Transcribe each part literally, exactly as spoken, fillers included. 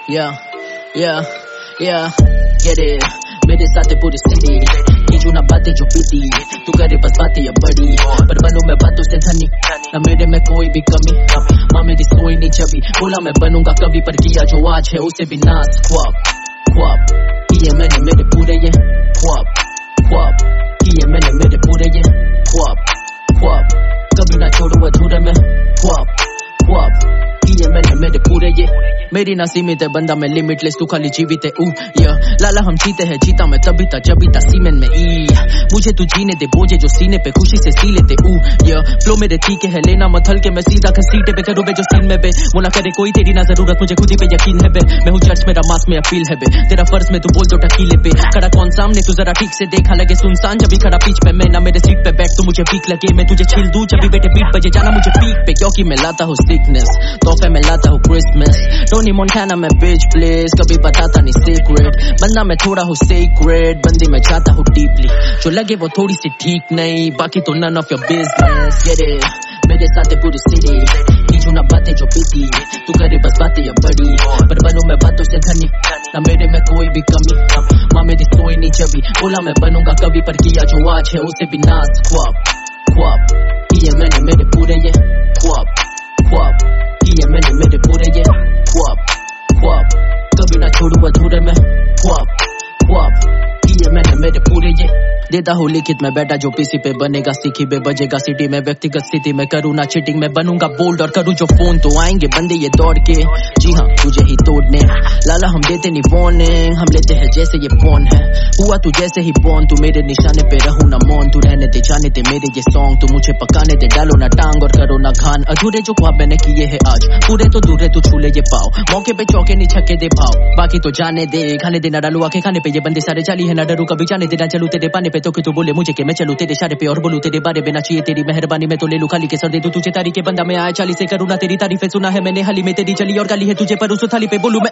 Yeah, yeah, yeah, get it. मेरे साथ है पूरी सिटी, कीजू ना बातें जो पीती, तू करे बस बातें या बड़ी, पर बनूं मैं बातों से धनी, ना मेरे में कोई भी कमी, माँ मेरी सोई नहीं छवि, बोला मैं बनूंगा कभी, पर किया जो आज है उसे भी नाश। ख्वाब ख्वाब किए मैंने मेरे पूरे ये ख्वाब, ख्वाब किए मैंने मेरे पूरे ये ख्वाब, ख्वाब कभी ना छोड़ू अधूरे में, ख्वाब ख्वाब किए मैंने मेरे पूरे ये। मेरी ना सीमित है बंदा मैं लिमिटलेस, तू खाली जीवित है ऊ या लाला हम जीते हैं, जीता मैं तभी था जब था सीमेंट में ई, मुझे तू जीने दे बोझे जो सीने पे खुशी से सी लेते ऊ या फ्लो मेरे तीखे है, लेना मत हल्के मैं सीधा घसीटे पे करूँ बे जो सीन में बे, वो ना करे कोई तेरी ना जरूरत मुझे खुद ही पे यकीन है बे, मैं हूँ चर्च मेरा मास में अपील है बे, तेरा फर्ज में तू बोल दो टकीले पे, खड़ा कौन सामने तू जरा ठीक से देखा लगे सुनसान जब भी खड़ा पीछ पे, मैं ना मेरे सीट पे बैठ तू मुझे पीक लगे, मैं तुझे छील दूं जब भी बेटे पीठ बजे जाना मुझे पीक पे, क्योंकि मैं लाता हूँ सिकनेस तोहफे में लाता हूँ क्रिसमस, टोनी मोंटाना मैं बिच प्लेस कभी बताता नहीं सीक्रेट, बंदा मैं थोड़ा हूँ सीक्रेट, बंदी मैं चाहता हूँ डीपली, जो लगे वो थोड़ी सी ठीक नहीं, बाकी तो none of your business. Get it, मेरे साथ है पूरी सिटी, कीजू ना बातें जो पीती, तू करे बस बातें या बड़ी, पर बनूं मैं बातों से धनी, ना मेरे में कोई भी कमी, माँ मेरी सोई नहीं छवि, बोला मैं बनूंगा कभी, पर किया जो आज है उसे भी नाश। ख्वाब ख्वाब किए मैंने मेरे पूरे ये ख्वाब, ख्वाब किए मैंने मेरे पूरे ये ख्वाब, ख्वाब कभी ना छोड़ू अधूरे में, ख्वाब ख्वाब किए मैंने मेरे पूरे ये। देता हूँ लिखित में बैठा जो पीसी पे बनेगा सीखी बे बजेगा सिटी में, व्यक्तिगत स्थिति में करूँ ना चीटिंग, मैं बनूंगा बोल्ड और करूँ जो फोन, तो आएंगे बंदे ये दौड़ के, जी हाँ तुझे ही तोड़ने, लाला हम देते नहीं वार्निंग, हम लेते हैं जैसे ये फोन है, हुआ तू जैसे ही बॉर्न, तू मेरे निशाने पे रहूं ना मौन, तू रहने दे जाने दे मेरे ये सॉन्ग, तू मुझे पकाने दे, डालो ना टांग और करो ना घान, अधूरे जो ख्वाब मैंने किए है आज पूरे तो दूर है, तू छूले ये पाओ, मौके पे चौके नहीं छक्के दे भाव, बाकी तो जाने दे, खाने देना डालू आके खाने पे, ये बंदे सारे जाली है ना डरू कभी जाने देना, चलू तेरे पाने पे तो कि तू बोले मुझे कि मैं चलूं तेरे इशारे पे और बोलूं तेरे बारे में, ना चाहिए तेरी मेहरबानी मैं तो ले लूं खाली के सर दे दूं तुझे तारीफ के बंदा मैं आया चाली से करूं ना तेरी तारीफें, सुना है मैंने हाली में तेरी चली और गाली है तुझे पर उस थाली पे बोलूं मैं।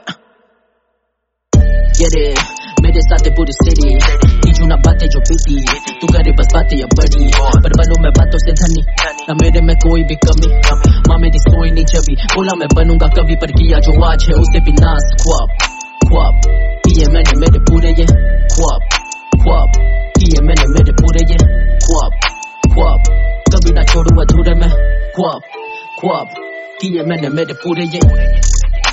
Get it, मेरे साथ है पूरी सिटी, कीजू ना बातें जो पीती, तू करे बस बातें या बड़ी, पर बनूं मैं बातों से धनी, ना मेरे में कोई भी कमी, माँ मेरी सोई नहीं छवि, बोला मैं बनूंगा कभी, पर किया जो आज है उसे भी नाश। ख्वाब ख्वाब किए मैंने मेरे पूरे ये ख्वाब, ख्वाब किए मैंने मेरे पूरे ये ख्वाब, ख्वाब कभी ना छोड़ू अधूरे में, ख्वाब ख्वाब किए मैंने मेरे पूरे ये।